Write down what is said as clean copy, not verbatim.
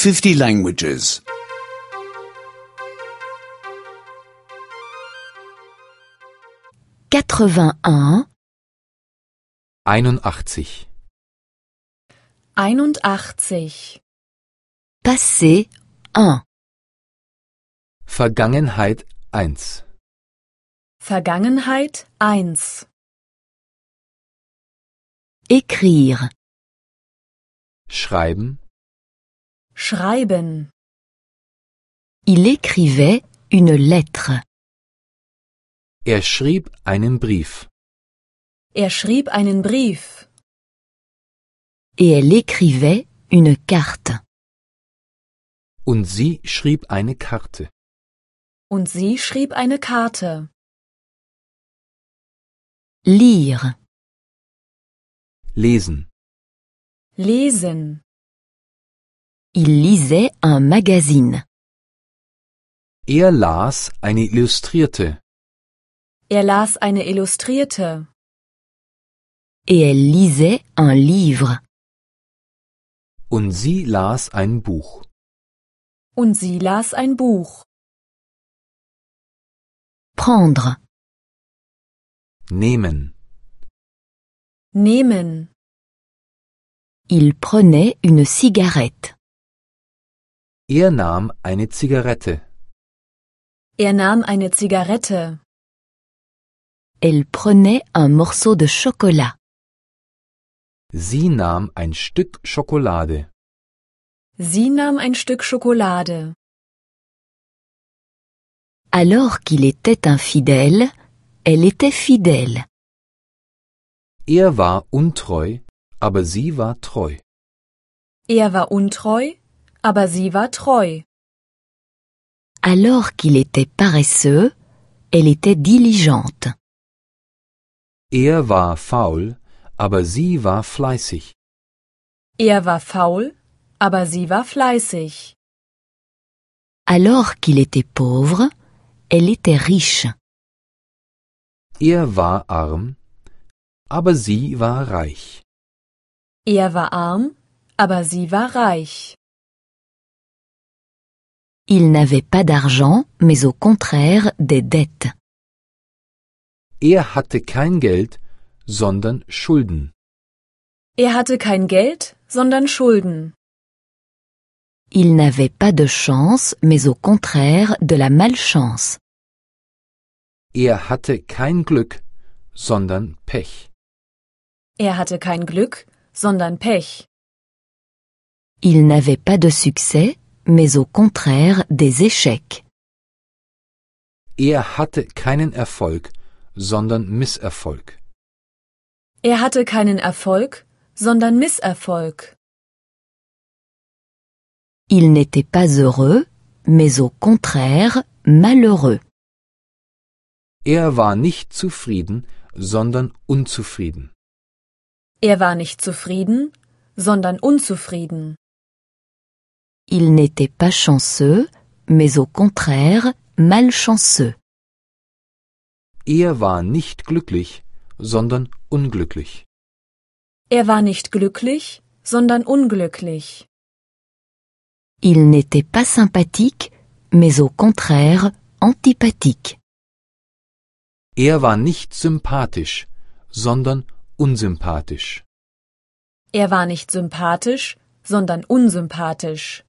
50 languages. 81, 81. 81. passé 1, Vergangenheit 1. Vergangenheit 1. écrire, Schreiben. Schreiben. il écrivait une lettre. Er schrieb einen Brief. Er schrieb einen Brief. Et elle écrivait une carte. Und sie schrieb eine Karte. Und sie schrieb eine Karte. Lire, Lesen. Lesen. il lisait un magazine. Er las eine Illustrierte. Er las eine Illustrierte. Et elle lisait un livre. Und sie las ein Buch. Und sie las ein Buch. Prendre, Nehmen. Nehmen. il prenait une cigarette. Er nahm eine Zigarette. Er nahm eine Zigarette. Elle prenait un morceau de chocolat. Sie nahm ein Stück Schokolade. Sie nahm ein Stück Schokolade. Alors qu'il était infidèle, elle était fidèle. Er war untreu, aber sie war treu. Er war untreu, aber sie war treu. Alors qu'il était paresseux, elle était diligente. Er war faul, aber sie war fleißig. Er war faul, aber sie war fleißig. Alors qu'il était pauvre, elle était riche. Er war arm, aber sie war reich. Er war arm, aber sie war reich. Il n'avait pas d'argent, mais au contraire des dettes. Er hatte kein Geld, sondern Schulden. Er hatte kein Geld, sondern Schulden. Il n'avait pas de chance, mais au contraire de la malchance. Er hatte kein Glück, sondern Pech. Er hatte kein Glück, sondern Pech. Il n'avait pas de succès, mais au contraire des échecs. Er hatte keinen Erfolg, sondern Misserfolg. Er hatte keinen Erfolg, sondern Misserfolg. Il n'était pas heureux, mais au contraire malheureux. Er war nicht zufrieden, sondern unzufrieden. Er war nicht zufrieden, sondern unzufrieden. Il n'était pas chanceux, mais au contraire malchanceux. Er war nicht glücklich, sondern unglücklich. Er war nicht glücklich, sondern unglücklich. Il n'était pas sympathique, mais au contraire antipathique. Er war nicht sympathisch, sondern unsympathisch. Er war nicht sympathisch, sondern unsympathisch.